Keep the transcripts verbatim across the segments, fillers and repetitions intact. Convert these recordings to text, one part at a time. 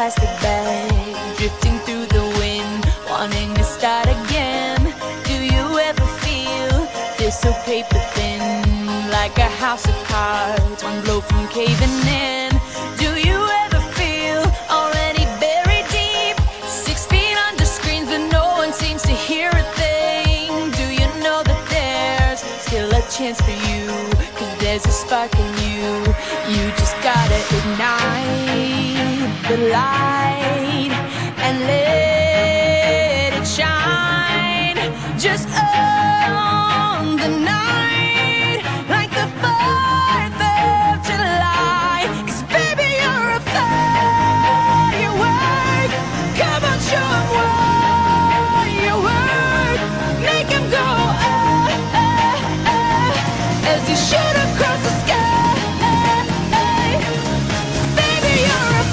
plastic bag, drifting through the wind, wanting to start again. Do you ever feel this so paper thin, like a house of cards, one blow from caving in? Do you ever feel already buried deep, six feet under screens, but no one seems to hear a thing? Do you know that there's still a chance for you, cause there's a spark in you? You just gotta ignite the light and let it shine. Just own the night like the fourth of July. Cause baby, you're a firework. Come on, show 'em what you work. Make 'em go ah, ah, ah, as you shoot across the sky. Baby, you're a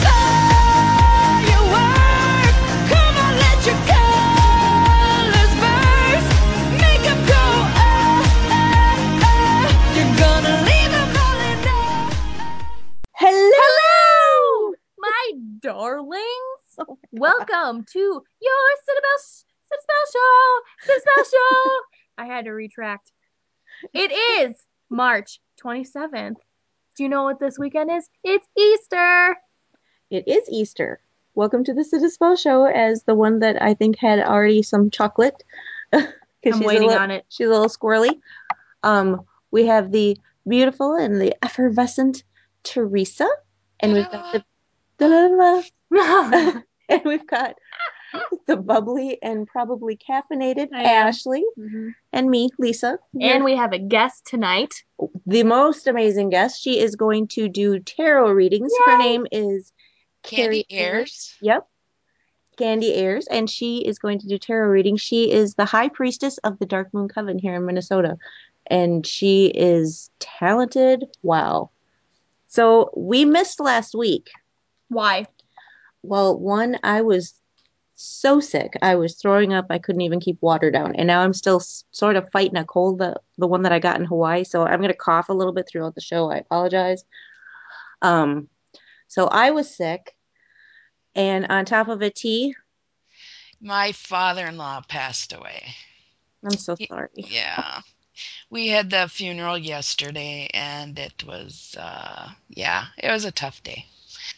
firework. Come on, let your colors burst. Make 'em go ah, ah, ah. You're gonna leave 'em all in awe. Hello! Hello, my darlings. Oh my Welcome to your Citadel, Citadel Show. Citadel Show. I had to retract. It is March twenty-seventh. Do you know what this weekend is? It's Easter. It is Easter. Welcome to the Citispell Show as the one that I think had already some chocolate. Because I'm waiting on it. She's a little squirrely. Um, we have the beautiful and the effervescent Teresa. And we've got the da-da-da-da. And we've got the bubbly and probably caffeinated I am. Ashley. Mhm. And me, Lisa. And we have a guest tonight. the most amazing guest. She is going to do tarot readings. Yay! Her name is Candy Carrie Ayers. Yep. Candy Ayers. And she is going to do tarot readings. She is the high priestess of the Dark Moon Coven here in Minnesota. And she is talented. Wow. So we missed last week. Why? Well, one, I was so sick. I was throwing up. I couldn't even keep water down. And now I'm still s- sort of fighting a cold, the, the one that I got in Hawaii. So I'm going to cough a little bit throughout the show. I apologize. Um, so I was sick. And on top of it, T, My father-in-law passed away. I'm so He- sorry. yeah. We had the funeral yesterday and it was uh yeah, it was a tough day.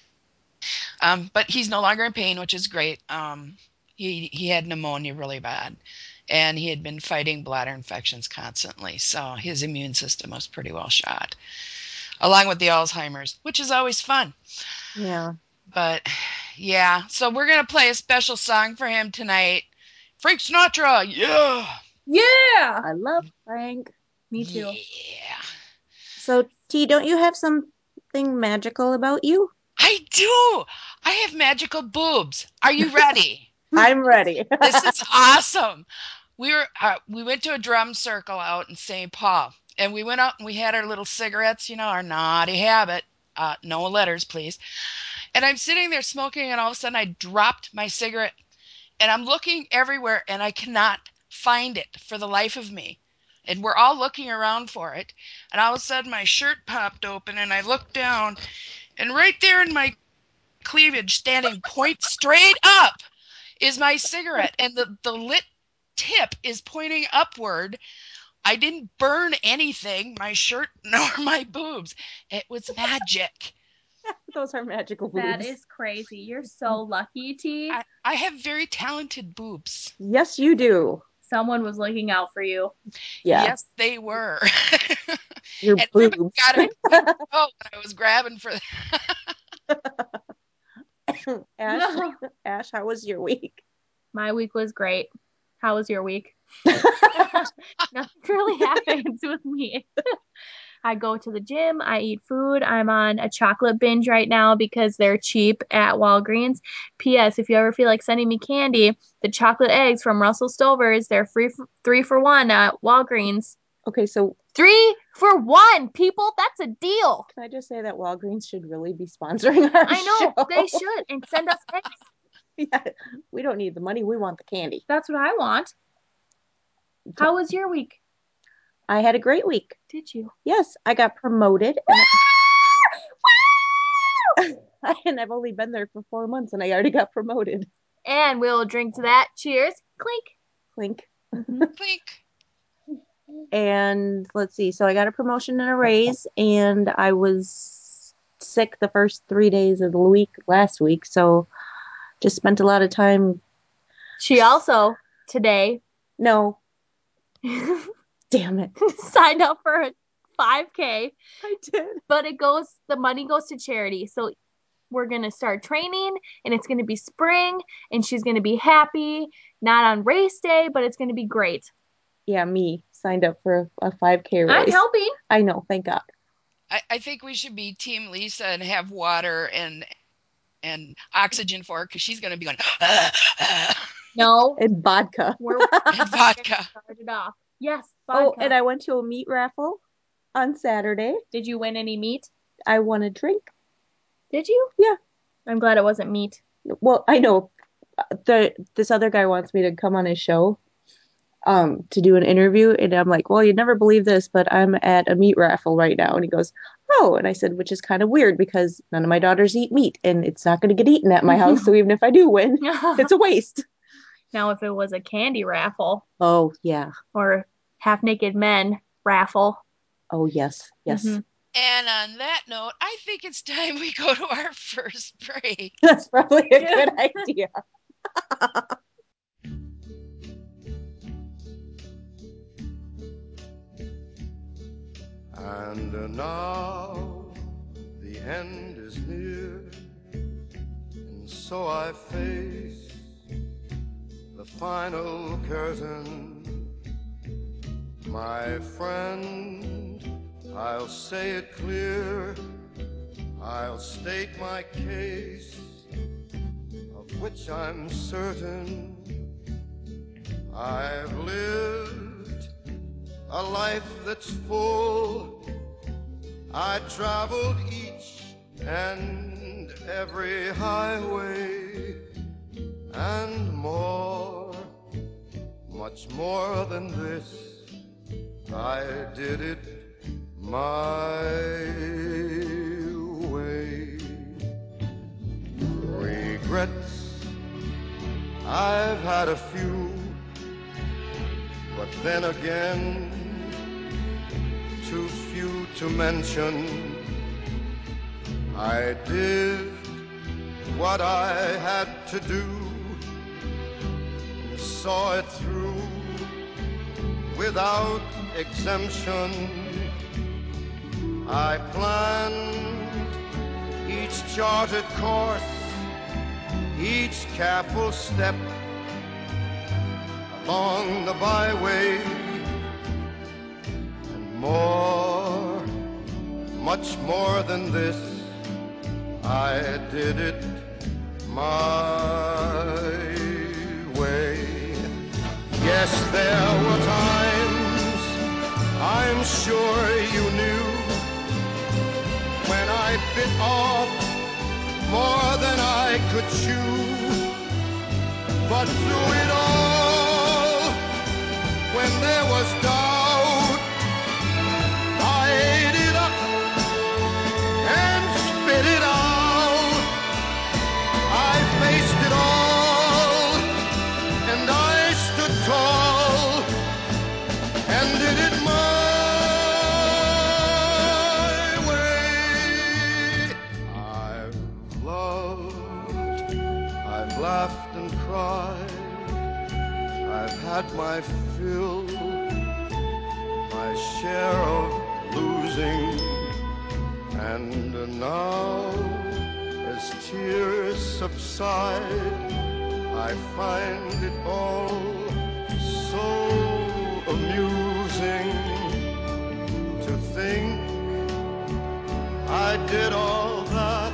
Um but he's no longer in pain, which is great. Um he he had pneumonia really bad and he had been fighting bladder infections constantly. So his immune system was pretty well shot. Along with the Alzheimer's, which is always fun. Yeah. But yeah, so we're going to play a special song for him tonight. Frank Sinatra. Yeah. Yeah. I love Frank. Me too. Yeah. So, T, don't you have something magical about you? I do. I have magical boobs. Are you ready? I'm ready. This is awesome. We were uh, we went to a drum circle out in Saint Paul, and we went out and we had our little cigarettes, you know, our naughty habit. Uh, no letters, please. And I'm sitting there smoking, and all of a sudden I dropped my cigarette, and I'm looking everywhere, and I cannot find it for the life of me. And we're all looking around for it, and all of a sudden my shirt popped open, and I looked down, and right there in my cleavage, standing point straight up, is my cigarette, and the, the lit tip is pointing upward. I didn't burn anything, my shirt nor my boobs. It was magic. Those are magical boobs. That is crazy. You're so lucky, T. I, I have very talented boobs. Yes, you do. Someone was looking out for you. Yeah. Yes, they were. Your And everybody boobs. got a quick oh when I was grabbing for Ash, Ash, how was your week? My week was great. How was your week? Nothing really happens with me. I go to the gym, I eat food. I'm on a chocolate binge right now because they're cheap at Walgreens. P S. If you ever feel like sending me candy, the chocolate eggs from Russell Stover's, they're free for, three for one at Walgreens. Okay, so Three for one, people. That's a deal. can I just say that Walgreens should really be sponsoring our I know show? they should and send us eggs. Yeah, we don't need the money. We want the candy. That's what I want. How was your week? I had a great week. Did you? Yes, I got promoted. And I, And I've only been there for four months and I already got promoted. And we'll drink to that. Cheers. Clink. Clink. Clink. And let's see. So I got a promotion and a raise, and I was sick the first three days of the week last week. So just spent a lot of time. She also today No, damn it. signed up for a five K, I did. but it goes, the money goes to charity. So we're going to start training and it's going to be spring and she's going to be happy, not on race day, but it's going to be great. Yeah, me signed up for a, a five K race. I'm helping. I know, thank God. I, I think we should be Team Lisa and have water and and oxygen for her because she's going to be going, ah, ah. No. And vodka. We're And vodka. started off. Yes, Oh, vodka. and I went to a meat raffle on Saturday. Did you win any meat? I won a drink. Did you? Yeah. I'm glad it wasn't meat. Well, I know the this other guy wants me to come on his show um to do an interview, and I'm like, well, you'd never believe this, but I'm at a meat raffle right now. And he goes, oh, and I said, which is kind of weird because none of my daughters eat meat and it's not going to get eaten at my house. So even if I do win, it's a waste. Now, if it was a candy raffle. Oh, yeah. Or half naked men raffle. Oh, yes. Yes. Mm-hmm. And on that note, I think it's time we go to our first break. That's probably a good idea. And now the end is near, and so I face the final curtain. My friend, I'll say it clear, I'll state my case, of which I'm certain. I've lived a life that's full. I traveled each and every highway and more, much more than this. I did it my way. Regrets, I've had a few, but then again, too few to mention. I did what I had to do, saw it through without exemption. I planned each charted course, each careful step along the byway, and more, much more than this, I did it my way. Yes, there were times, I'm sure you knew, when I bit off more than I could chew. But through it all, when there was doubt, I ate it up and spit it out. I faced it all, and I stood tall and did it my way. I've loved, I've laughed and cried, I've had my fill, my share of losing, and now as tears subside, I find it all so amusing to think I did all that,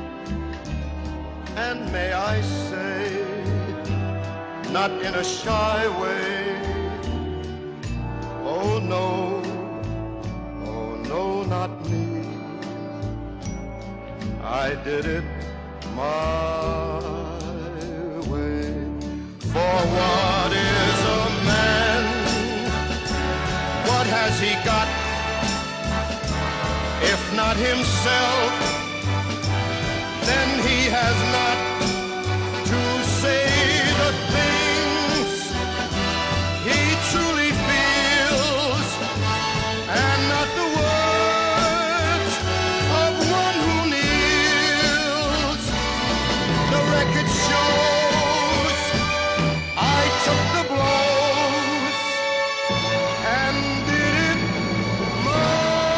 and may I say, not in a shy way, oh no, oh no, not me, I did it my way. For what is a man? What has he got, if not himself? then he has not to say the things he truly feels, and not the words of one who kneels. The record shows I took the blows and did it my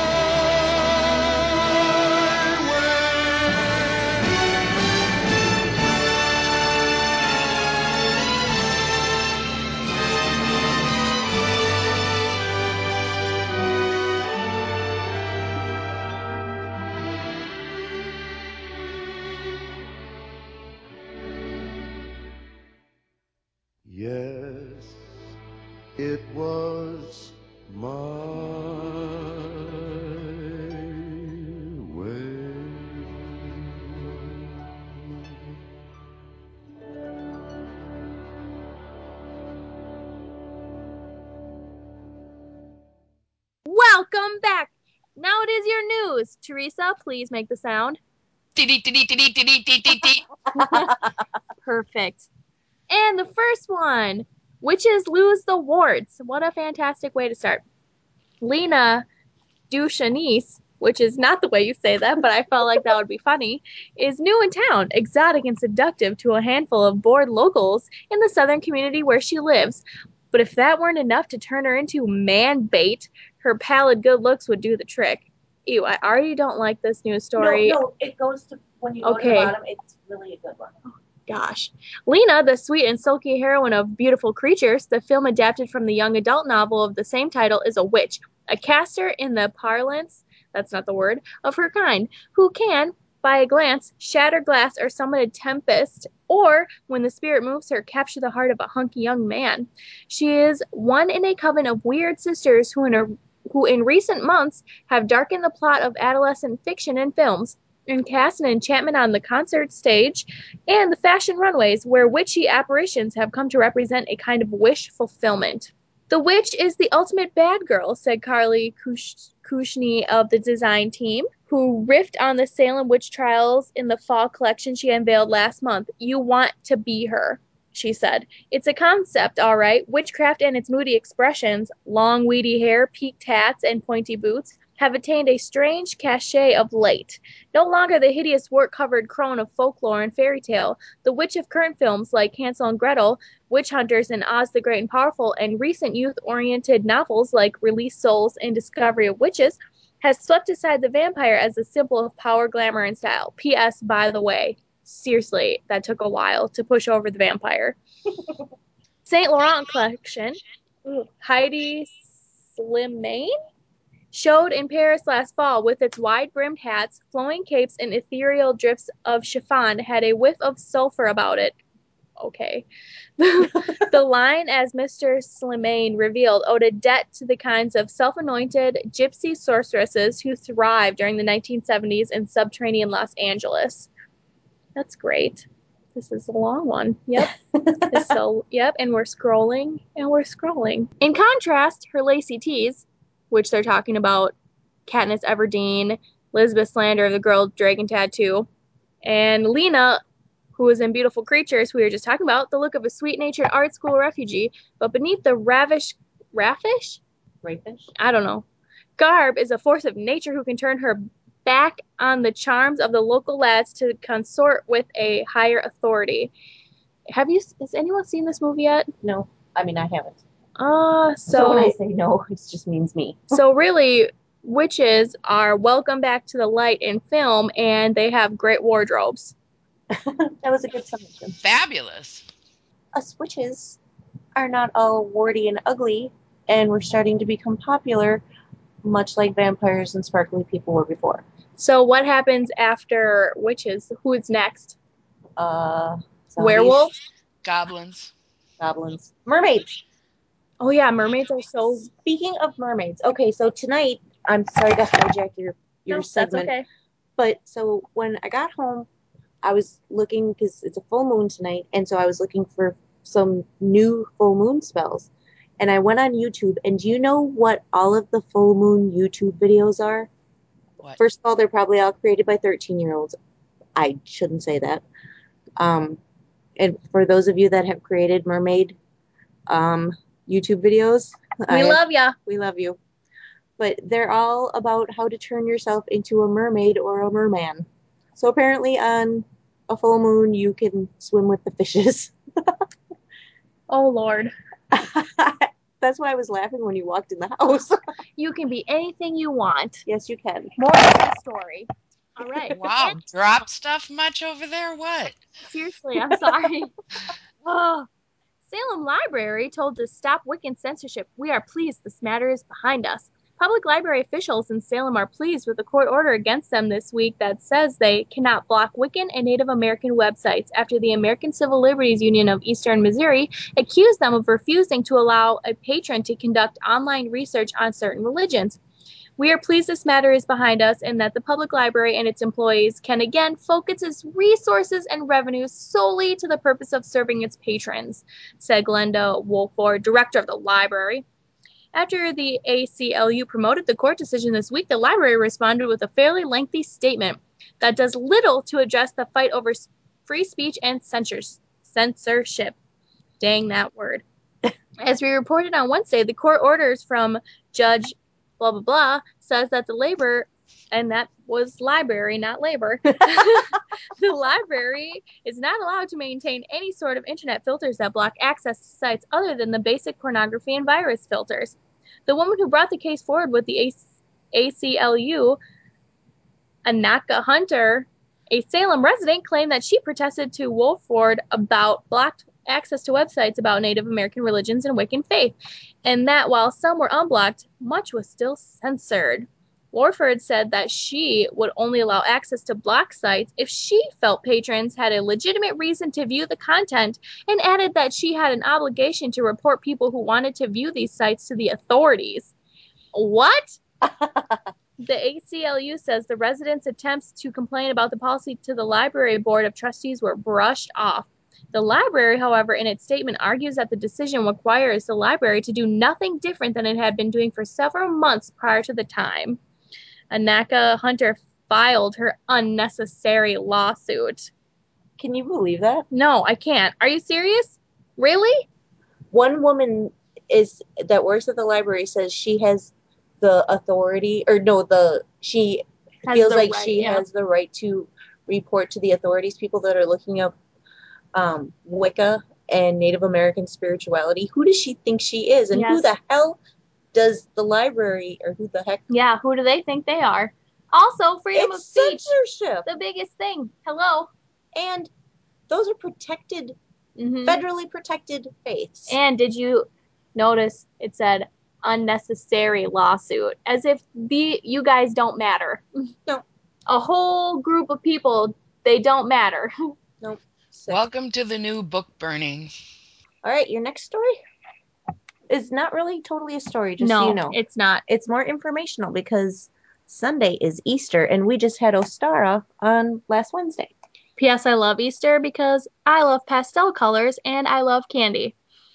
Yes, it was my way. Welcome back. Now it is your news. Teresa, please make the sound. Perfect. And the first one, witches lose the warts. What a fantastic way to start. Lena Duchanice, which is not the way you say that, but I felt like that would be funny, is new in town, exotic and seductive to a handful of bored locals in the southern community where she lives. But if that weren't enough to turn her into man bait, her pallid good looks would do the trick. Ew, I already don't like this news story. No, no, it goes to when you go to the Okay. bottom. It's really a good one. Gosh. Lena, the sweet and silky heroine of Beautiful Creatures, the film adapted from the young adult novel of the same title, is a witch, a caster in the parlance, that's not the word, of her kind, who can, by a glance, shatter glass or summon a tempest, or, when the spirit moves her, capture the heart of a hunky young man. She is one in a coven of weird sisters who in, a, who in recent months have darkened the plot of adolescent fiction and films, and cast an enchantment on the concert stage and the fashion runways, where witchy apparitions have come to represent a kind of wish fulfillment. The witch is the ultimate bad girl, said Carly Kush- Kushney of the design team, who riffed on the Salem witch trials in the fall collection she unveiled last month. You want to be her, she said. It's a concept, all right. Witchcraft and its moody expressions, long weedy hair, peaked hats, and pointy boots, have attained a strange cachet of late. No longer the hideous wart-covered crone of folklore and fairy tale, the witch of current films like Hansel and Gretel, Witch Hunters, and Oz the Great and Powerful, and recent youth-oriented novels like Release Souls and Discovery of Witches, has swept aside the vampire as a symbol of power, glamour, and style. P S. By the way, seriously, that took a while to push over the vampire. Saint Laurent collection, Heidi Slimane, showed in Paris last fall with its wide-brimmed hats, flowing capes, and ethereal drifts of chiffon had a whiff of sulfur about it. Okay. The line, as Mister Slimane revealed, owed a debt to the kinds of self-anointed gypsy sorceresses who thrived during the nineteen seventies in subterranean Los Angeles. That's great. This is a long one. Yep. So, yep, and we're scrolling, and we're scrolling. In contrast, her lacy tees, which they're talking about Katniss Everdeen, Elizabeth Slander, the girl with dragon tattoo, and Lena, who was in Beautiful Creatures, we were just talking about, the look of a sweet-natured art school refugee, but beneath the ravish, raffish? Rapish? I don't know. Garb is a force of nature who can turn her back on the charms of the local lads to consort with a higher authority. Have you, has anyone seen this movie yet? No, I mean I haven't. Uh, so, So when I say no, it just means me. so really, witches are welcome back to the light in film, and they have great wardrobes. That was a good summation. Fabulous. Us witches are not all warty and ugly, and we're starting to become popular, much like vampires and sparkly people were before. So what happens after witches? Who's next? Uh, zombies, Werewolves? Goblins. goblins, mermaids. Oh yeah, mermaids are so... Speaking of mermaids, okay, so tonight, I'm sorry to hijack your your No, segment, that's okay. but so when I got home, I was looking because it's a full moon tonight, and so I was looking for some new full moon spells, and I went on YouTube. And do you know what all of the full moon YouTube videos are? What? First of all, they're probably all created by thirteen year olds. I shouldn't say that. Um, and for those of you that have created mermaid um, YouTube videos, We I, love ya. we love you. But they're all about how to turn yourself into a mermaid or a merman. So apparently on a full moon, you can swim with the fishes. Oh, Lord. That's why I was laughing when you walked in the house. You can be anything you want. Yes, you can. More of the story. All right. Wow, drop stuff much over there? What? Seriously, I'm sorry. Oh. Salem Library told to stop Wiccan censorship. We are pleased this matter is behind us. Public library officials in Salem are pleased with the court order against them this week that says they cannot block Wiccan and Native American websites after the American Civil Liberties Union of Eastern Missouri accused them of refusing to allow a patron to conduct online research on certain religions. We are pleased this matter is behind us and that the public library and its employees can again focus its resources and revenues solely to the purpose of serving its patrons, said Glenda Wolford, director of the library. After the A C L U promoted the court decision this week, the library responded with a fairly lengthy statement that does little to address the fight over free speech and censors- censorship. Dang that word. As we reported on Wednesday, the court orders from Judge blah blah blah says that the labor, and that was library, not labor, the library is not allowed to maintain any sort of internet filters that block access to sites other than the basic pornography and virus filters. The woman who brought the case forward with the A C L U, Anaka Hunter, a Salem resident, claimed that she protested to Wolford about blocked access to websites about Native American religions and Wiccan faith, and that while some were unblocked, much was still censored. Wolford said that she would only allow access to blocked sites if she felt patrons had a legitimate reason to view the content, and added that she had an obligation to report people who wanted to view these sites to the authorities. What? The A C L U says the residents' attempts to complain about the policy to the library board of trustees were brushed off. The library, however, in its statement argues that the decision requires the library to do nothing different than it had been doing for several months prior to the time. Anaka Hunter filed her unnecessary lawsuit. Can you believe that? No, I can't. Are you serious? Really? One woman is that works at the library says she has the authority, or no, the she Has feels the like right, she yeah. has the right to report to the authorities people that are looking up um, Wicca and Native American spirituality. Who does she think she is, and who Yes. the hell does the library, or who the heck? Yeah, who do they think they are? Also, freedom It's of speech. censorship, The biggest thing. Hello. and those are protected, Mm-hmm. federally protected faiths. And did you notice it said unnecessary lawsuit? As if the you guys don't matter. No. A whole group of people, they don't matter. Nope. Sick. Welcome to the new book burning. All right, your next story is not really totally a story, just no, so you know. it's not. It's more informational because Sunday is Easter, and we just had Ostara on last Wednesday. P S. I love Easter because I love pastel colors and I love candy.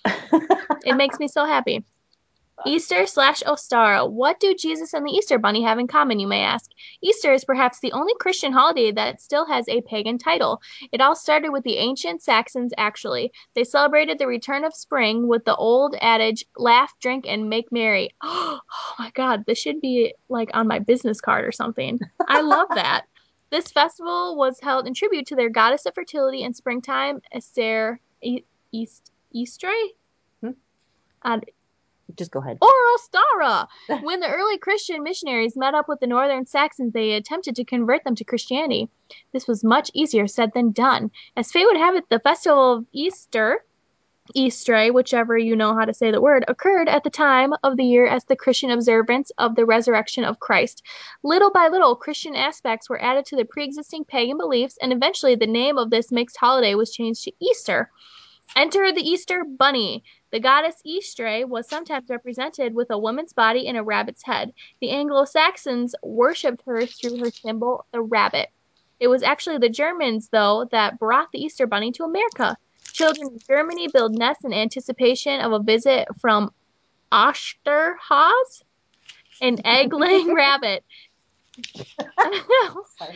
It makes me so happy. Easter slash Ostara. What do Jesus and the Easter Bunny have in common, you may ask? Easter is perhaps the only Christian holiday that still has a pagan title. It all started with the ancient Saxons, actually. They celebrated the return of spring with the old adage, laugh, drink, and make merry. Oh my God, this should be like on my business card or something. I love that. This festival was held in tribute to their goddess of fertility and springtime, Esther e- East Eastre? Hmm? Uh, Just go ahead. or Ostara. When the early Christian missionaries met up with the northern Saxons, they attempted to convert them to Christianity. This was much easier said than done. As fate would have it, the festival of Easter, Easter, whichever you know how to say the word, occurred at the time of the year as the Christian observance of the resurrection of Christ. Little by little, Christian aspects were added to the pre-existing pagan beliefs, and eventually the name of this mixed holiday was changed to Easter. Enter the Easter Bunny. The goddess Eastre was sometimes represented with a woman's body and a rabbit's head. The Anglo-Saxons worshipped her through her symbol, the rabbit. It was actually the Germans, though, that brought the Easter Bunny to America. Children in Germany build nests in anticipation of a visit from Osterhase, an egg-laying rabbit. Sorry.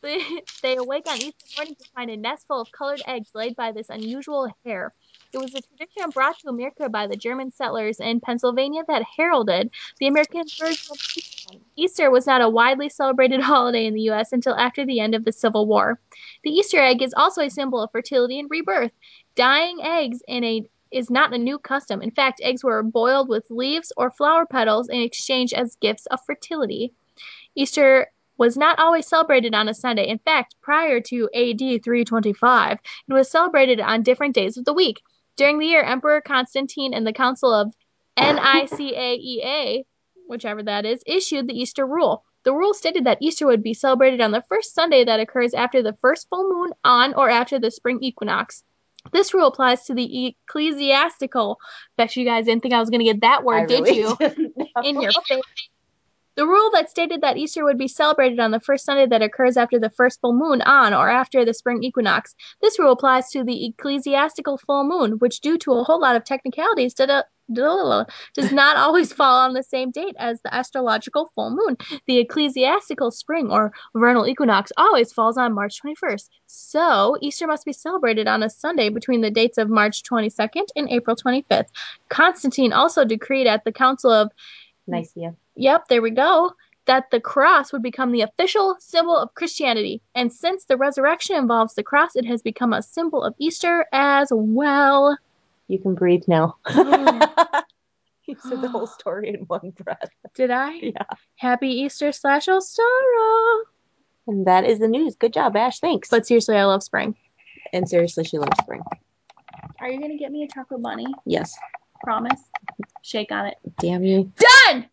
They, they awake on Easter morning to find a nest full of colored eggs laid by this unusual hare. It was a tradition brought to America by the German settlers in Pennsylvania that heralded the American version of Easter. Easter was not a widely celebrated holiday in the U S until after the end of the Civil War. The Easter egg is also a symbol of fertility and rebirth. Dyeing eggs in a is not a new custom. In fact, eggs were boiled with leaves or flower petals in exchange as gifts of fertility. Easter was not always celebrated on a Sunday. In fact, prior to A D three twenty-five, it was celebrated on different days of the week. During the year, Emperor Constantine and the Council of Nicaea, whichever that is, issued the Easter rule. The rule stated that Easter would be celebrated on the first Sunday that occurs after the first full moon on or after the spring equinox. This rule applies to the ecclesiastical. Bet you guys didn't think I was going to get that word, I did really you? didn't know. In your face. The rule that stated that Easter would be celebrated on the first Sunday that occurs after the first full moon on or after the spring equinox. This rule applies to the ecclesiastical full moon, which, due to a whole lot of technicalities, does not always fall on the same date as the astrological full moon. The ecclesiastical spring or vernal equinox always falls on March twenty-first. So, Easter must be celebrated on a Sunday between the dates of March twenty-second and April twenty-fifth. Constantine also decreed at the Council of Nicaea. Yep, there we go. That the cross would become the official symbol of Christianity. And since the resurrection involves the cross, it has become a symbol of Easter as well. You can breathe now. Oh. You said the whole story in one breath. Did I? Yeah. Happy Easter slash Ostara. And that is the news. Good job, Ash. Thanks. But seriously, I love spring. And seriously, she loves spring. Are you going to get me a chocolate bunny? Yes. Promise? Shake on it. Damn you. Done!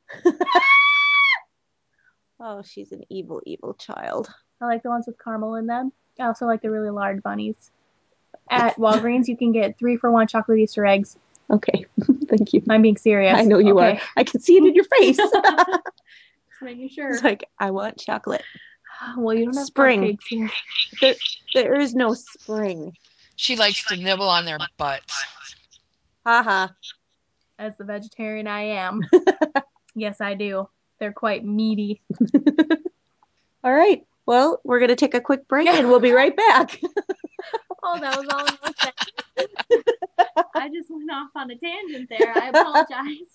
Oh, she's an evil, evil child. I like the ones with caramel in them. I also like the really large bunnies. At Walgreens, you can get three for one chocolate Easter eggs. Okay. Thank you. I'm being serious. I know you okay. are. I can see it in your face. Just making sure. It's like, I want chocolate. Well, you don't have Spring. cupcakes here. There, there is no spring. She likes to nibble on their butts. Haha. As the vegetarian I am. Yes, I do. They're quite meaty. All right. Well, we're going to take a quick break and we'll be right back. Oh, that was all in one second. I just went off on a tangent there. I apologize.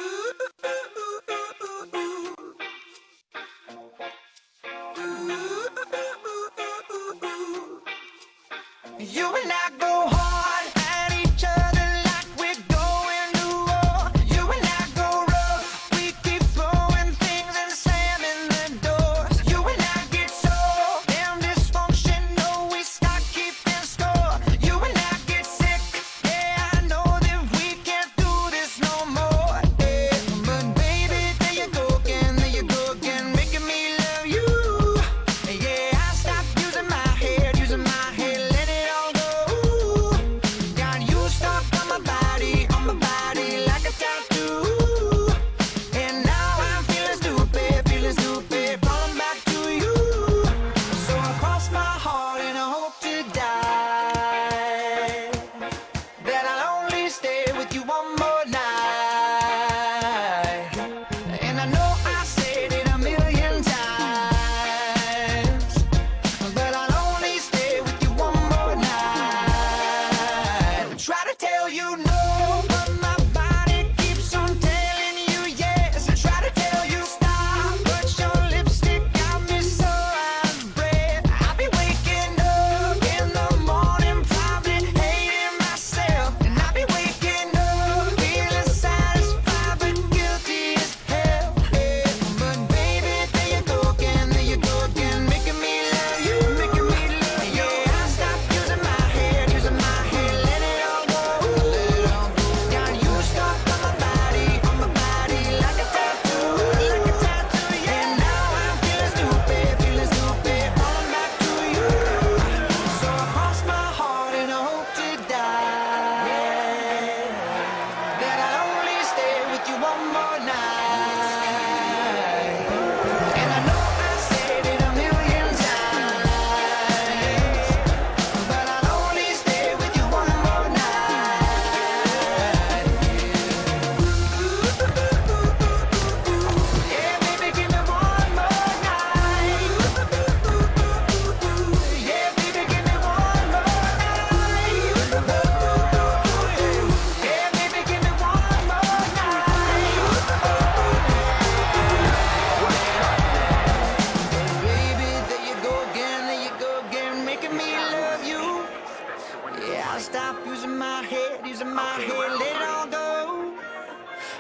You and I go hard at each other like we're going to war. You and I go rough. We keep throwing things and slamming the doors. You and I get so damn dysfunctional, we start keeping score. You and I get sick. Yeah, I know that we can't do this no more. Yeah. But baby, there you go again, there you go again, making me love you. Yeah, I stopped using my head, using my head, let it all go.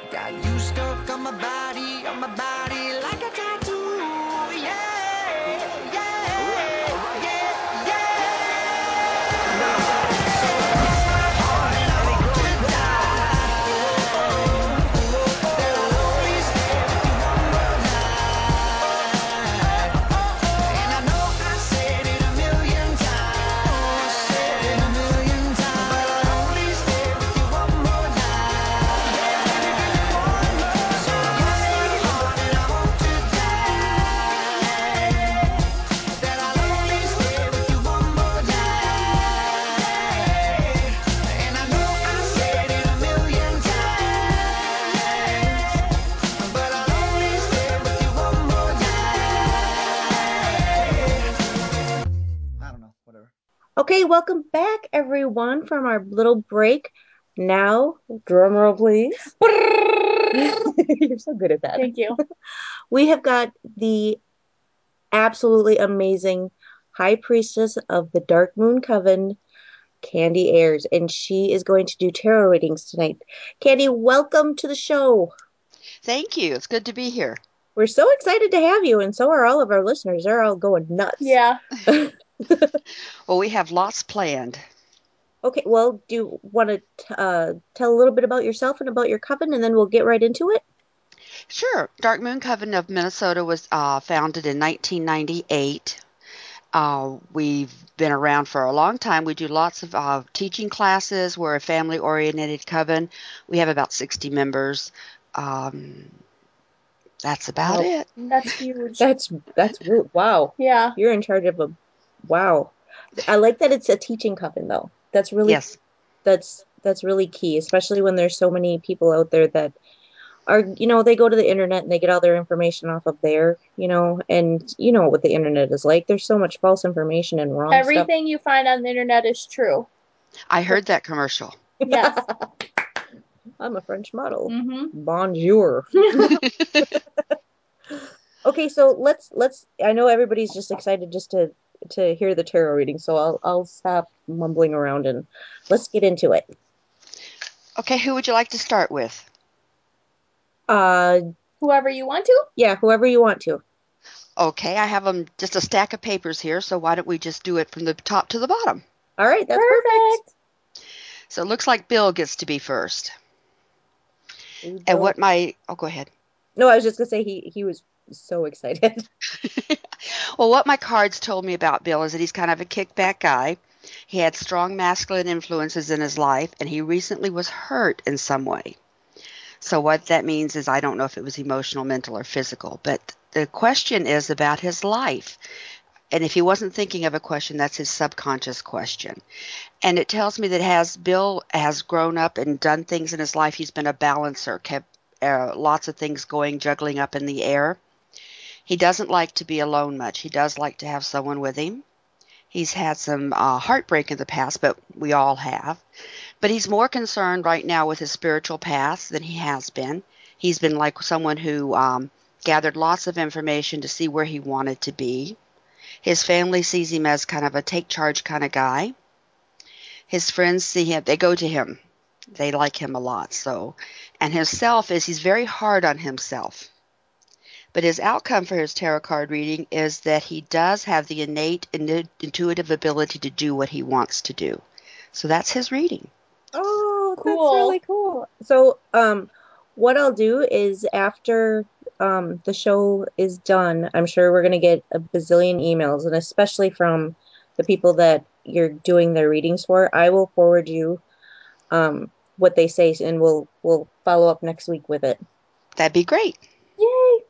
Got you stuck on my body, on my body like a tattoo. Yeah, yeah, yeah, yeah. So I cross my heart and I hope to die that I'll only stay with you one more night. And I know I said it a million times, said it a million times, but I'll only stay with you one more night. Yeah, baby, give me one more night. So I cross my heart and I hope to die that I'll only stay with you one more night. And I know I said it a million times, but I'll only stay with you one more night. I don't know, whatever. Okay, welcome back, everyone, from our little break. Now, drum roll, please. You're so good at that. Thank you. We have got the absolutely amazing High Priestess of the Dark Moon Coven, Candy Ayers, and she is going to do tarot readings tonight. Candy, welcome to the show. Thank you. It's good to be here. We're so excited to have you, and so are all of our listeners. They're all going nuts. Yeah. Well, we have lots planned. Okay, well, do you want to uh, tell a little bit about yourself and about your coven, and then we'll get right into it? Sure. Dark Moon Coven of Minnesota was uh, founded in nineteen ninety-eight. Uh, we've been around for a long time. We do lots of uh, teaching classes. We're a family-oriented coven. We have about sixty members. Um, that's about Wow. it. That's huge. That's that's real. Wow, Yeah. you're in charge of a. Wow, I like that it's a teaching coven though. That's really Yes. that's that's really key, especially when there's so many people out there that are, you know, they go to the internet and they get all their information off of there, you know, and you know what the internet is like. There's so much false information and wrong Everything you find on the internet is true. I heard that commercial. stuff. Yes. I'm a French model. Mm-hmm. Bonjour. Okay, so let's let's I know everybody's just excited just to to hear the tarot reading, so I'll I'll stop mumbling around and let's get into it. Okay, who would you like to start with? Uh Whoever you want to. yeah, whoever you want to. Okay, I have them just a stack of papers here, so why don't we just do it from the top to the bottom? All right, that's perfect. So it looks like Bill gets to be first. Ooh, And Bill. what my, oh, go ahead. No, I was just gonna say he he was so excited. Well, what my cards told me about Bill is that he's kind of a kickback guy. He had strong masculine influences in his life, and he recently was hurt in some way. So what that means is I don't know if it was emotional, mental, or physical, but the question is about his life. And if he wasn't thinking of a question, that's his subconscious question. And it tells me that as Bill has grown up and done things in his life, he's been a balancer, kept uh, lots of things going, juggling up in the air. He doesn't like to be alone much. He does like to have someone with him. He's had some uh, heartbreak in the past, but we all have. But he's more concerned right now with his spiritual path than he has been. He's been like someone who um, gathered lots of information to see where he wanted to be. His family sees him as kind of a take charge kind of guy. His friends see him, they go to him. They like him a lot. So, and himself is he's very hard on himself. But his outcome for his tarot card reading is that he does have the innate intuitive ability to do what he wants to do. So that's his reading. Oh, that's Cool. really cool. So, um, what I'll do is after um the show is done, I'm sure we're gonna get a bazillion emails, and especially from the people that you're doing their readings for, I will forward you um what they say, and we'll we'll follow up next week with it. That'd be great. Yay.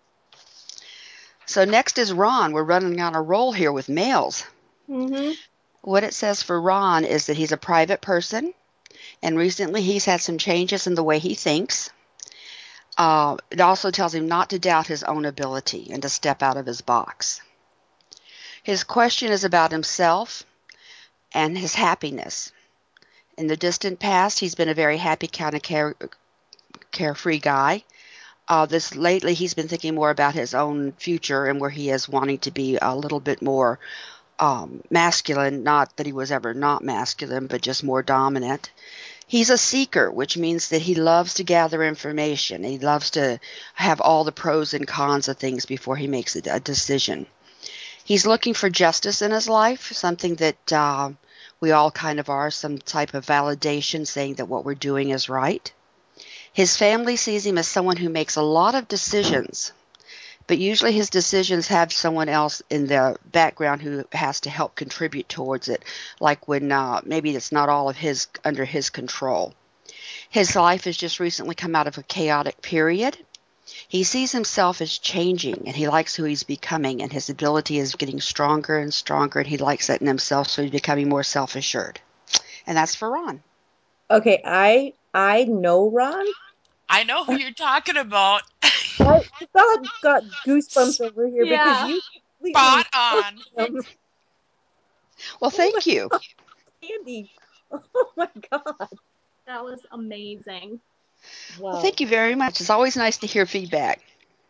So next is Ron. We're running on a roll here with males. Mm-hmm. What it says for Ron is that he's a private person, and recently he's had some changes in the way he thinks. Uh, it also tells him not to doubt his own ability and to step out of his box. His question is about himself and his happiness. In the distant past, he's been a very happy, kind of care, carefree guy. Uh, this lately, he's been thinking more about his own future and where he is wanting to be a little bit more um, masculine. Not that he was ever not masculine, but just more dominant. He's a seeker, which means that he loves to gather information. He loves to have all the pros and cons of things before he makes a, a decision. He's looking for justice in his life, something that uh, we all kind of are, some type of validation saying that what we're doing is right. His family sees him as someone who makes a lot of decisions, but usually his decisions have someone else in the background who has to help contribute towards it, like when uh, maybe it's not all of his under his control. His life has just recently come out of a chaotic period. He sees himself as changing, and he likes who he's becoming, and his ability is getting stronger and stronger, and he likes that in himself, so he's becoming more self-assured. And that's for Ron. Okay, I I know Ron. I know who you're talking about. I got got goosebumps over here because Yeah. you completely Spot on. um, Well, oh my thank you. God, Candy. Oh my God. That was amazing. Well, Wow. thank you very much. It's always nice to hear feedback.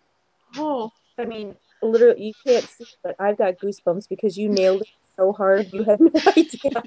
Oh, I mean, literally, you can't see, but I've got goosebumps because you nailed it so hard. You have no idea.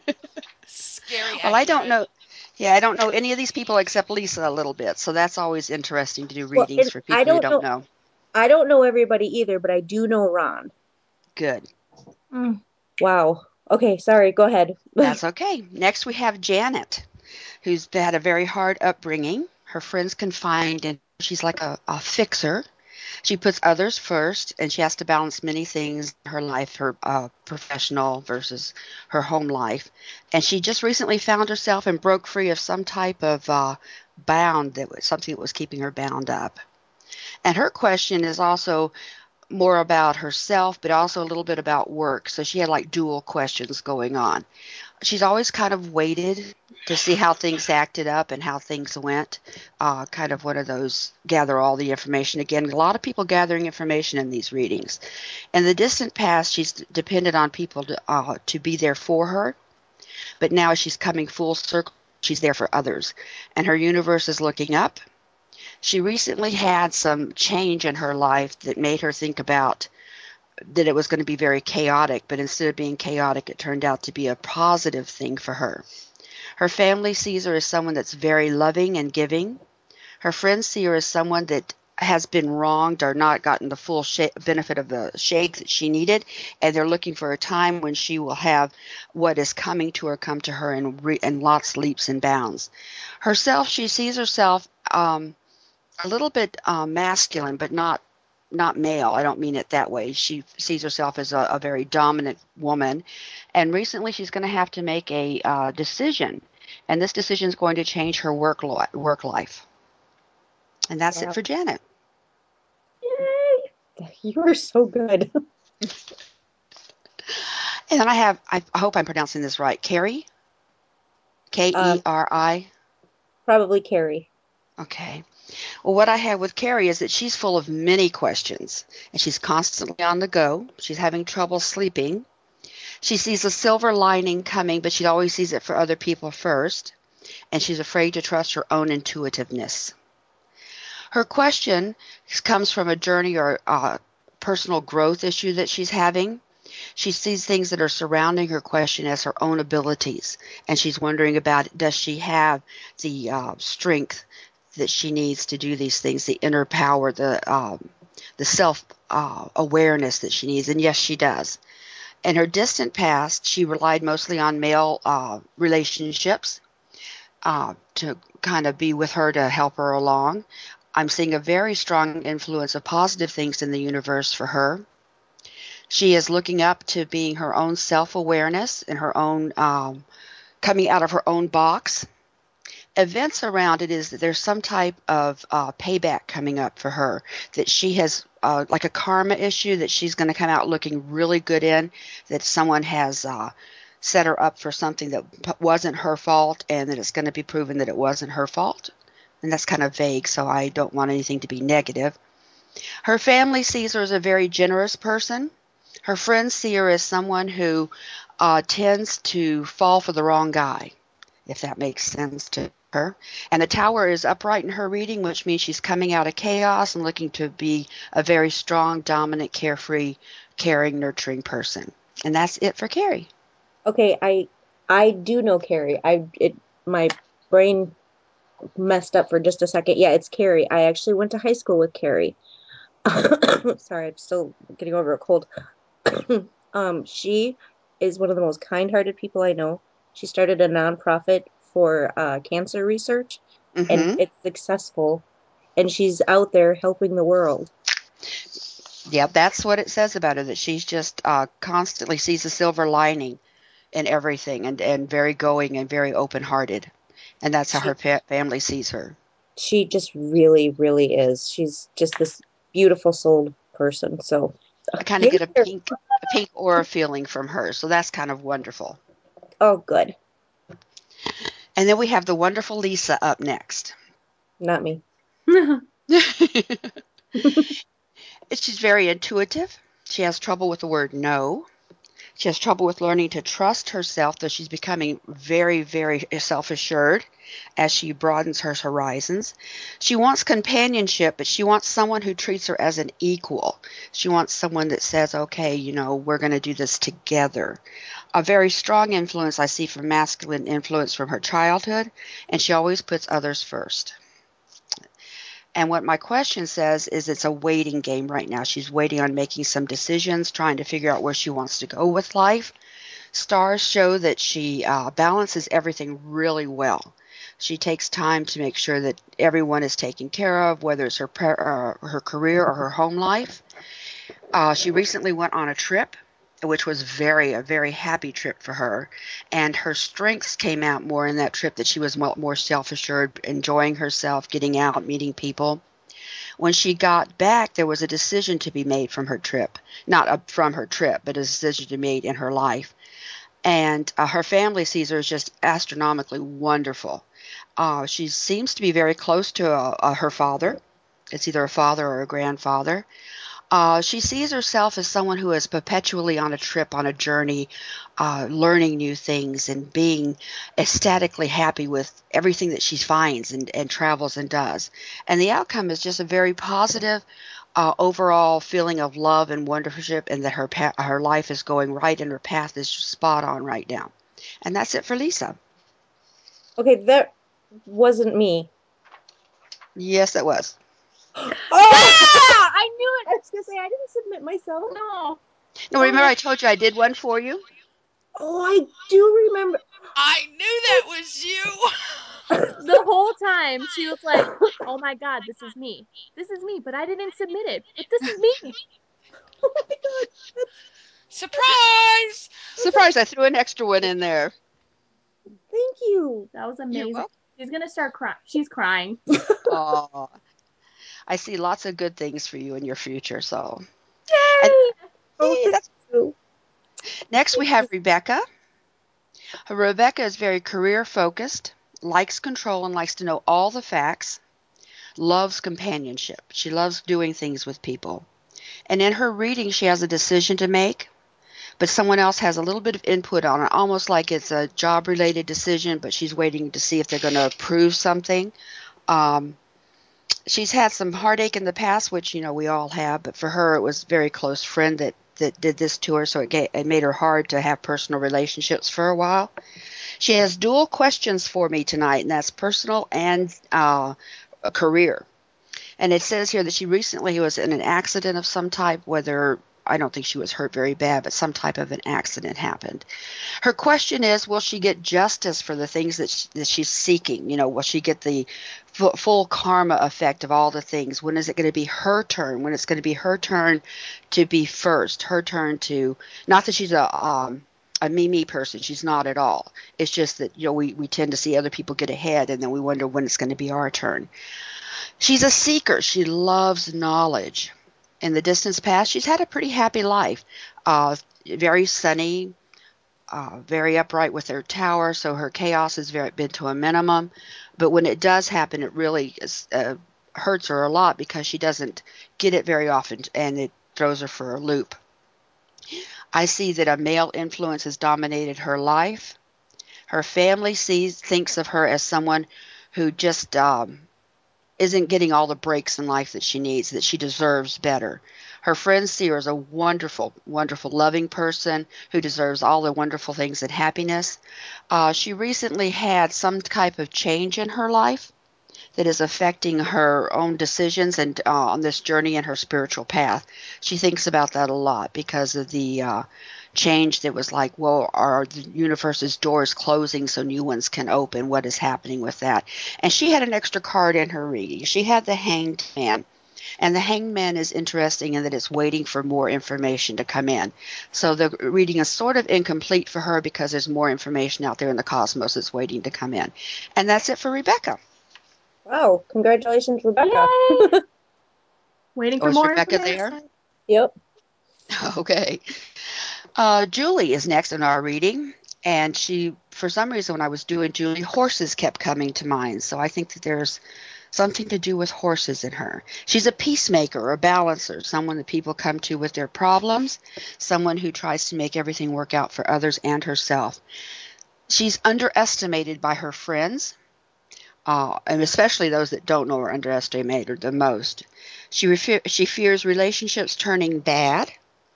Scary Well, I don't accurate. know. Yeah, I don't know any of these people except Lisa a little bit, so that's always interesting to do Well, readings and for I people you don't don't know. know. I don't know everybody either, but I do know Ron. Good. mm. Wow. Okay, sorry. Go ahead. That's okay. Next, we have Janet, who's had a very hard upbringing. Her friends confide in she's like a, a fixer. She puts others first, and she has to balance many things in her life, her uh, professional versus her home life. And she just recently found herself and broke free of some type of uh, bound that was something that was keeping her bound up. And her question is also more about herself, but also a little bit about work. So she had like dual questions going on. She's always kind of waited to see how things acted up and how things went. Uh, kind of one of those gather all the information. Again, a lot of people gathering information in these readings. In the distant past, she's depended on people to, uh, to be there for her, but now she's coming full circle. She's there for others, and her universe is looking up. She recently had some change in her life that made her think about that it was going to be very chaotic, but instead of being chaotic, it turned out to be a positive thing for her. Her family sees her as someone that's very loving and giving. Her friends see her as someone that has been wronged or not gotten the full sh- benefit of the shake that she needed, and they're looking for a time when she will have what is coming to her come to her in, re- in lots, leaps, and bounds. Herself, she sees herself um, a little bit uh, masculine, but not not male. I don't mean it that way. She sees herself as a, a very dominant woman, and recently she's going to have to make a uh, decision, and this decision is going to change her work lo- work life. And that's it Wow. for Janet. Yay. You are so good. And then I have, I hope I'm pronouncing this right, Carrie, K E Um, R I. probably Carrie. Okay. Well, what I have with Carrie is that she's full of many questions, and she's constantly on the go. She's having trouble sleeping. She sees a silver lining coming, but she always sees it for other people first, and she's afraid to trust her own intuitiveness. Her question comes from a journey or uh, personal growth issue that she's having. She sees things that are surrounding her question as her own abilities, and she's wondering about does she have the uh, strength that she needs to do these things, the inner power, the um, the self uh, awareness that she needs, and yes, she does. In her distant past, she relied mostly on male uh, relationships uh, to kind of be with her to help her along. I'm seeing a very strong influence of positive things in the universe for her. She is looking up to being her own self-awareness and her own um, coming out of her own box. Events around it is that there's some type of uh, payback coming up for her that she has uh, like a karma issue that she's going to come out looking really good in, that someone has uh, set her up for something that wasn't her fault, and that it's going to be proven that it wasn't her fault. And that's kind of vague, so I don't want anything to be negative. Her family sees her as a very generous person. Her friends see her as someone who uh, tends to fall for the wrong guy, if that makes sense to her. And the tower is upright in her reading, which means she's coming out of chaos and looking to be a very strong, dominant, carefree, caring, nurturing person. And that's it for Carrie. Okay, I I do know Carrie. I it my brain messed up for just a second. Yeah, it's Carrie. I actually went to high school with Carrie. Sorry, I'm still getting over a cold. um, she is one of the most kind-hearted people I know. She started a nonprofit for uh, cancer research, and Mm-hmm. it's successful. And she's out there helping the world. Yeah, that's what it says about her, that she's just uh, constantly sees a silver lining in everything, and, and very going and very open-hearted. And that's how She her pa- family sees her. she just really, really is. She's just this beautiful souled person. So, I kind of yeah. get a pink a pink aura feeling from her, so that's kind of wonderful. Oh, good. And then we have the wonderful Lisa up next. Not me. She's very intuitive. She has trouble with the word no. She has trouble with learning to trust herself, though she's becoming very, very self-assured as she broadens her horizons. She wants companionship, but she wants someone who treats her as an equal. She wants someone that says, okay, you know, we're going to do this together. A very strong influence I see from masculine influence from her childhood, and she always puts others first. And what my question says is it's a waiting game right now. She's waiting on making some decisions, trying to figure out where she wants to go with life. Stars show that she uh, balances everything really well. She takes time to make sure that everyone is taken care of, whether it's her pre- uh, her career or her home life. Uh, she recently went on a trip, which was very a very happy trip for her, and her strengths came out more in that trip. That she was mo- more self-assured, enjoying herself, getting out, meeting people. When she got back, there was a decision to be made from her trip, not a, from her trip, but a decision to be made in her life. And uh, her family sees her as just astronomically wonderful. Uh, she seems to be very close to uh, uh, her father. It's either a father or a grandfather. Uh, she sees herself as someone who is perpetually on a trip, on a journey, uh, learning new things and being ecstatically happy with everything that she finds and, and travels and does. And the outcome is just a very positive uh, overall feeling of love and wondership, and that her pa- her life is going right and her path is spot on right now. And that's it for Lisa. Okay, that wasn't me. Yes, it was. Oh! I knew it. I was gonna say I didn't submit myself. No. No, remember I told you I did one for you? Oh, I do remember. I knew that was you. The whole time she was like, "Oh my God, this is me. This is me, but I didn't submit it. But this is me." Oh my god, that's Surprise! that's Surprise, I threw an extra one in there. thank you. That was You're amazing. welcome. She's gonna start crying. She's crying. Oh, I see lots of good things for you in your future. So, and Yay! Oh, hey, thank that's you. next we Thank have you. Rebecca. Rebecca is very career focused, likes control and likes to know all the facts, loves companionship. She loves doing things with people. And in her reading, she has a decision to make, but someone else has a little bit of input on it, almost like it's a job related decision, but she's waiting to see if they're going to approve something. Um, she's had some heartache in the past, which you know we all have, but for her it was a very close friend that that did this to her, so it, gave, it made her hard to have personal relationships for a while. She has dual questions for me tonight, and that's personal and uh, a career. And it says here that she recently was in an accident of some type, whether I don't think she was hurt very bad, but some type of an accident happened. Her question is, will she get justice for the things that, she, that she's seeking? You know, will she get the f- full karma effect of all the things? When is it going to be her turn? When it's going to be her turn to be first? Her turn to, not that she's a um, a me me person. She's not at all. It's just that you know we, we tend to see other people get ahead, and then we wonder when it's going to be our turn. She's a seeker. She loves knowledge. In the distant past, she's had a pretty happy life. Uh, very sunny, uh, very upright with her tower, so her chaos has very, been to a minimum. But when it does happen, it really is, uh, hurts her a lot because she doesn't get it very often, and it throws her for a loop. I see that a male influence has dominated her life. Her family sees thinks of her as someone who just um, isn't getting all the breaks in life that she needs, that she deserves better. Her friends see her as a wonderful, wonderful, loving person who deserves all the wonderful things and happiness. Uh, she recently had some type of change in her life that is affecting her own decisions and uh, on this journey in her spiritual path. She thinks about that a lot because of the uh, change that was like, well, are the universe's doors closing so new ones can open? What is happening with that? And she had an extra card in her reading. She had the Hanged Man. And the Hanged Man is interesting in that it's waiting for more information to come in. So the reading is sort of incomplete for her because there's more information out there in the cosmos that's waiting to come in. And that's it for Rebecca. Wow, congratulations, Rebecca. Yay! Waiting Oh, for is more Rebecca there? information. Yep. Okay. Uh, Julie is next in our reading. And she, for some reason, when I was doing Julie, horses kept coming to mind. So I think that there's something to do with horses in her. She's a peacemaker, a balancer, someone that people come to with their problems, someone who tries to make everything work out for others and herself. She's underestimated by her friends, uh, and especially those that don't know her underestimate her the most. She refe- she fears relationships turning bad.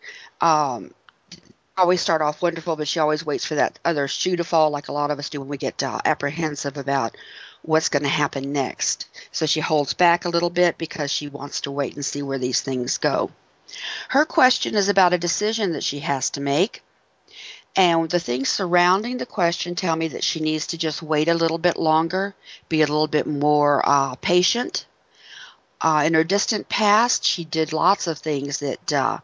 Um, always start off wonderful, but she always waits for that other shoe to fall, like a lot of us do when we get uh, apprehensive about what's going to happen next. So she holds back a little bit because she wants to wait and see where these things go. Her question is about a decision that she has to make. And the things surrounding the question tell me that she needs to just wait a little bit longer, be a little bit more uh, patient. Uh, in her distant past, she did lots of things that uh,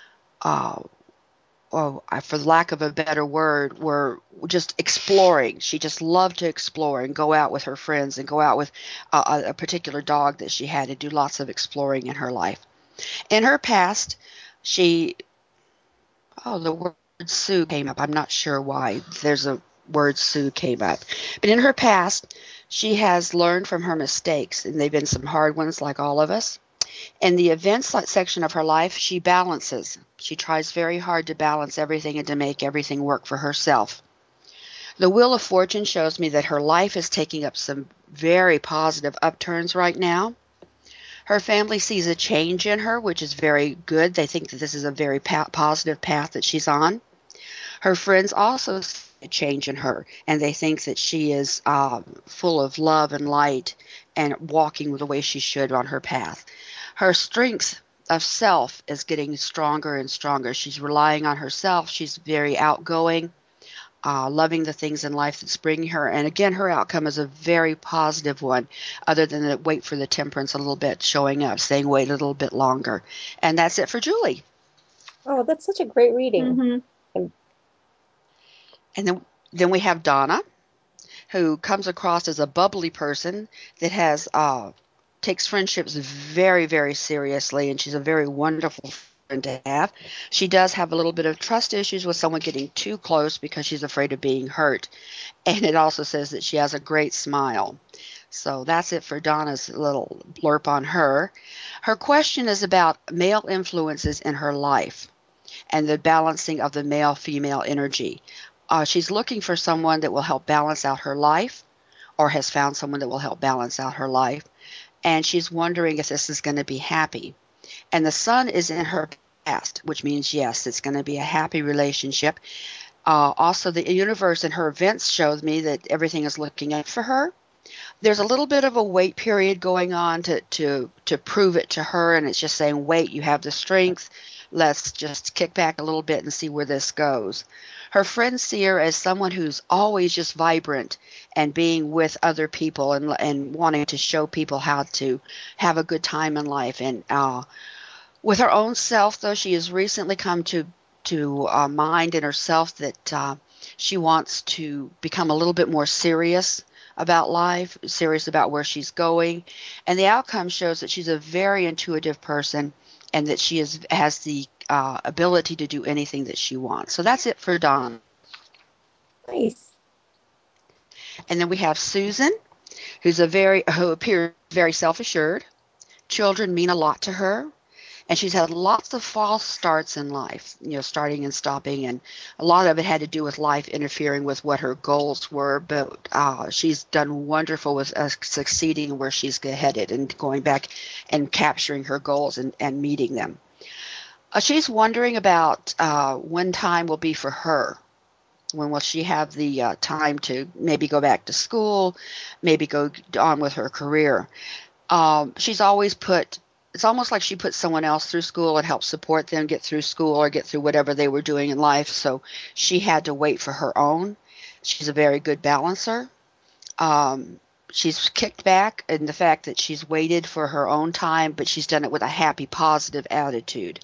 uh, oh, for lack of a better word, were just exploring. She just loved to explore and go out with her friends and go out with a, a particular dog that she had and do lots of exploring in her life. In her past, she, oh, the word Sue came up. I'm not sure why. There's a word Sue came up. But in her past, she has learned from her mistakes, and they've been some hard ones like all of us. In the events section of her life, she balances. She tries very hard to balance everything and to make everything work for herself. The Wheel of Fortune shows me that her life is taking up some very positive upturns right now. Her family sees a change in her, which is very good. They think that this is a very pa- positive path that she's on. Her friends also see a change in her, and they think that she is uh, full of love and light and walking the way she should on her path. Her strength of self is getting stronger and stronger. She's relying on herself. She's very outgoing, uh, loving the things in life that's bringing her. And again, her outcome is a very positive one, other than the wait for the temperance a little bit showing up, saying wait a little bit longer. And that's it for Julie. Oh, that's such a great reading. Mm-hmm. And And then, then we have Donna, who comes across as a bubbly person that has uh, takes friendships very, very seriously, and she's a very wonderful friend to have. She does have a little bit of trust issues with someone getting too close because she's afraid of being hurt. And it also says that she has a great smile. So that's it for Donna's little blurb on her. Her question is about male influences in her life and the balancing of the male-female energy. Uh, she's looking for someone that will help balance out her life, or has found someone that will help balance out her life. And she's wondering if this is going to be happy. And the sun is in her past, which means, yes, it's going to be a happy relationship. Uh, also, the universe and her events shows me that everything is looking up for her. There's a little bit of a wait period going on to, to, to prove it to her, and it's just saying, wait, you have the strength. Let's just kick back a little bit and see where this goes. Her friends see her as someone who's always just vibrant and being with other people and and wanting to show people how to have a good time in life. And uh, with her own self, though, she has recently come to to uh, mind in herself that uh, she wants to become a little bit more serious about life, serious about where she's going. And the outcome shows that she's a very intuitive person and that she is, has the uh, ability to do anything that she wants. So that's it for Dawn. nice. And then we have Susan, who's a very who appears very self-assured. Children mean a lot to her. And she's had lots of false starts in life, you know, starting and stopping. And a lot of it had to do with life interfering with what her goals were. But uh, she's done wonderful with uh, succeeding where she's headed and going back and capturing her goals and, and meeting them. Uh, she's wondering about uh, when time will be for her. When will she have the uh, time to maybe go back to school, maybe go on with her career? Um, she's always put, it's almost like she put someone else through school and helped support them get through school or get through whatever they were doing in life. So she had to wait for her own. She's a very good balancer. Um, she's kicked back in the fact that she's waited for her own time, but she's done it with a happy, positive attitude.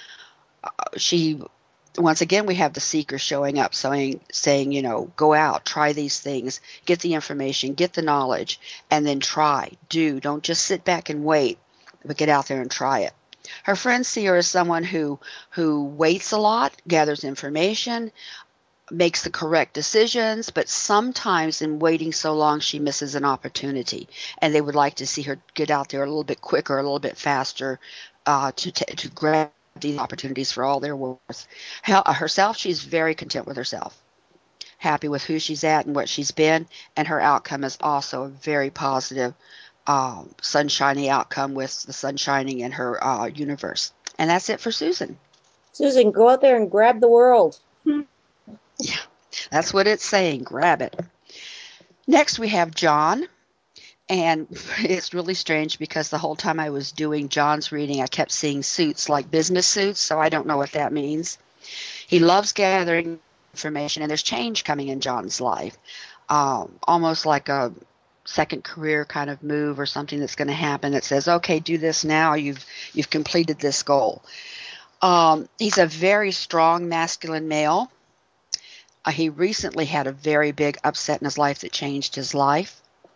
She Once again, we have the seeker showing up saying, saying, you know, go out, try these things, get the information, get the knowledge, and then try, do. Don't just sit back and wait, but get out there and try it. Her friends see her as someone who, who waits a lot, gathers information, makes the correct decisions, but sometimes in waiting so long, she misses an opportunity. And they would like to see her get out there a little bit quicker, a little bit faster uh, to, t- to grab these opportunities for all they're worth. Herself, she's very content with herself, happy with who she's at and what she's been, and her outcome is also a very positive, um, sunshiny outcome with the sun shining in her uh, universe. And that's it for Susan. Susan, go out there and grab the world. Yeah, that's what it's saying. Grab it. Next, we have John. And it's really strange because the whole time I was doing John's reading, I kept seeing suits like business suits, so I don't know what that means. He loves gathering information, and there's change coming in John's life, um, almost like a second career kind of move or something that's going to happen that says, okay, do this now. You've you've completed this goal. Um, he's a very strong masculine male. Uh, he recently had a very big upset in his life that changed his life.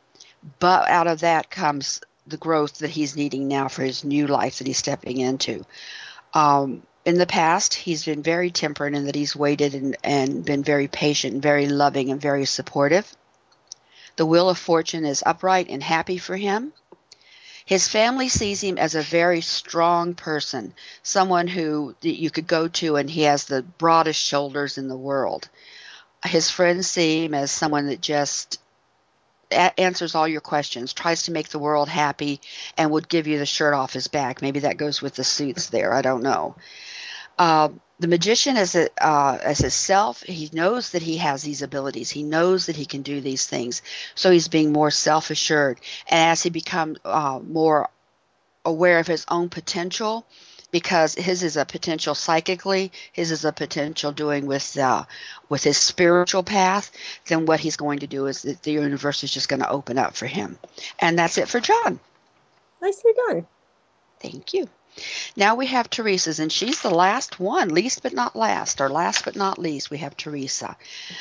But out of that comes the growth that he's needing now for his new life that he's stepping into. Um, in the past, he's been very temperate in that he's waited and, and been very patient and very loving and very supportive. The wheel of fortune is upright and happy for him. His family sees him as a very strong person, someone who you could go to and he has the broadest shoulders in the world. His friends see him as someone that just a- answers all your questions, tries to make the world happy, and would give you the shirt off his back. Maybe that goes with the suits there. I don't know. Uh, the magician as a, uh, as himself, he knows that he has these abilities. He knows that he can do these things. So he's being more self-assured. And as he becomes uh, more aware of his own potential, because his is a potential psychically, his is a potential doing with uh, with his spiritual path, then what he's going to do is that the universe is just going to open up for him. And that's it for John. Nicely done. Thank you. Now we have Teresa's, and she's the last one, least but not last, or last but not least, we have Teresa.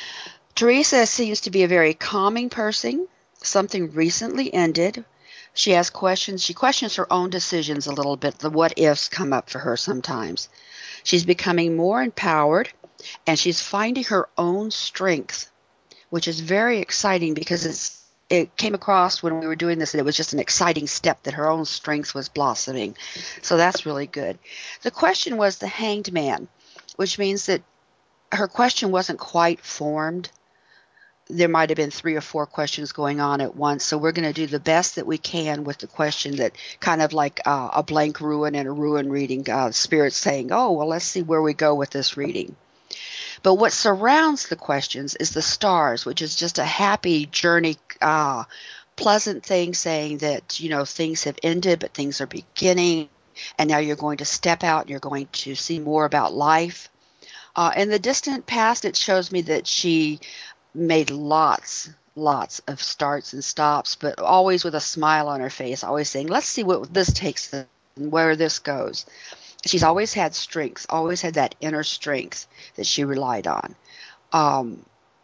Teresa seems to be a very calming person. Something recently ended. She has questions. She questions her own decisions a little bit. The what ifs come up for her sometimes. She's becoming more empowered, and she's finding her own strength, which is very exciting because it's it came across when we were doing this, and it was just an exciting step that her own strength was blossoming. So that's really good. The question was the Hanged Man, which means that her question wasn't quite formed. There might have been three or four questions going on at once. So we're going to do the best that we can with the question that kind of like uh, a blank ruin and a ruin reading, uh, spirit saying, oh, well, let's see where we go with this reading. But what surrounds the questions is the stars, which is just a happy journey, uh, pleasant thing saying that, you know, things have ended, but things are beginning. And now you're going to step out and you're going to see more about life. Uh, in the distant past, it shows me that she made lots, lots of starts and stops, but always with a smile on her face, always saying, let's see what this takes and where this goes. She's always had strength, always had that inner strength that she relied on. Um,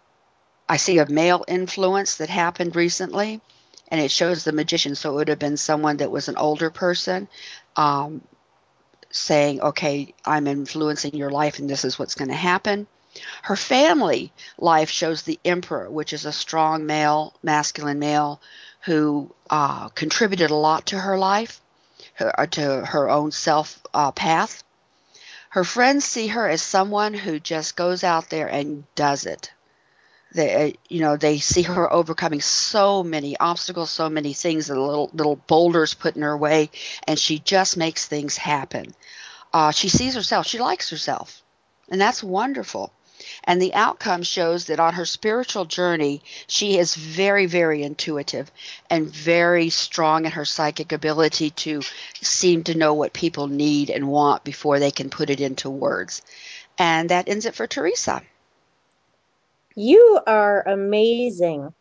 I see a male influence that happened recently, and it shows the magician, so it would have been someone that was an older person, um, saying, okay, I'm influencing your life and this is what's going to happen. Her family life shows the emperor, which is a strong male, masculine male, who uh, contributed a lot to her life, to, uh, to her own self uh, path. Her friends see her as someone who just goes out there and does it. They, uh, you know, they see her overcoming so many obstacles, so many things, the little little boulders put in her way, and she just makes things happen. Uh, she sees herself. She likes herself, and that's wonderful. And the outcome shows that on her spiritual journey, she is very, very intuitive and very strong in her psychic ability to seem to know what people need and want before they can put it into words. And that ends it for Teresa. You are amazing.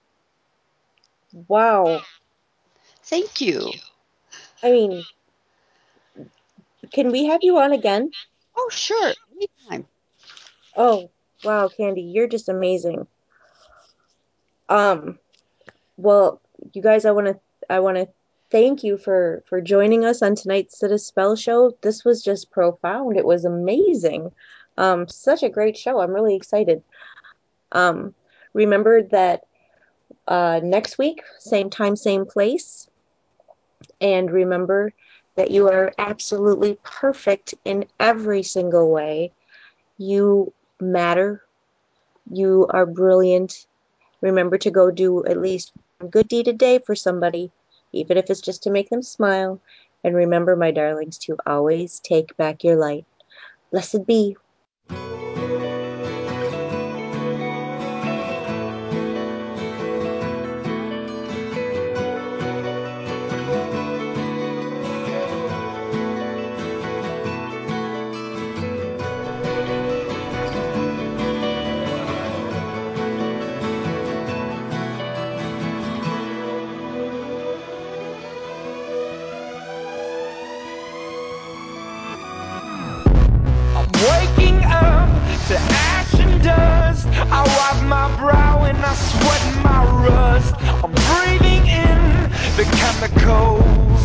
Wow. Thank you. I mean, can we have you on again? Oh, sure. Anytime. Oh, wow, Candy, you're just amazing. Um, well, you guys, I want to I want to thank you for for joining us on tonight's Sit a Spell show. This was just profound. It was amazing. Um, such a great show. I'm really excited. Um, remember that uh, next week, same time, same place. And remember that you are absolutely perfect in every single way. You matter. You are brilliant. Remember to go do at least one good deed a day for somebody, even if it's just to make them smile. And remember, my darlings, to always take back your light. Blessed be. Waking up to ash and dust. I wipe my brow and I sweat my rust. I'm breathing in the chemicals.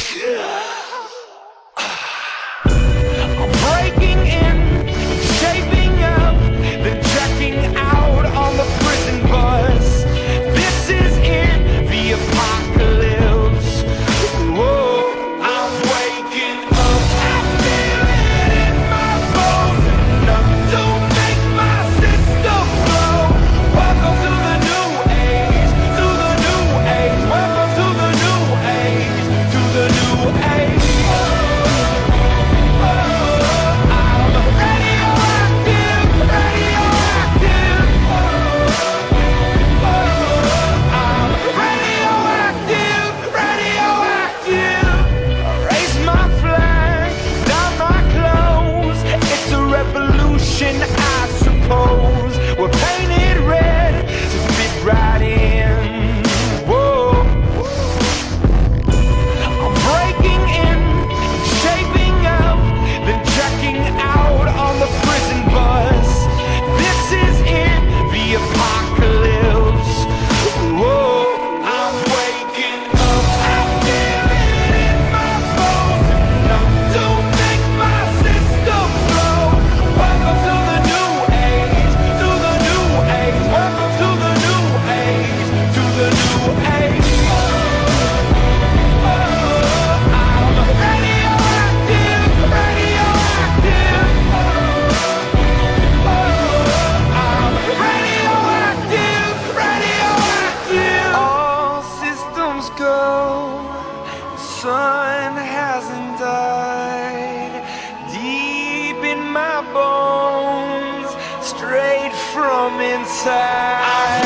I'm breaking in, shaping up, then checking out on the prison bus. This is it, the apocalypse. Whoa, I'm waking up. I feel it in my bones, enough to make my system blow. Welcome to the new age, to the new age. Welcome to the new age, to the new age. I suppose we're painted red to fit right in. Whoa. I'm breaking in, shaping up, then checking out on the prison bus. This is it, the apocalypse. Whoa, I'm waking up. I feel it in my bones, enough to make my system blow. Welcome to the new age, to the new age. Welcome to the new age, to the new age. All systems go. The sun hasn't died. Deep in my bones, straight from inside.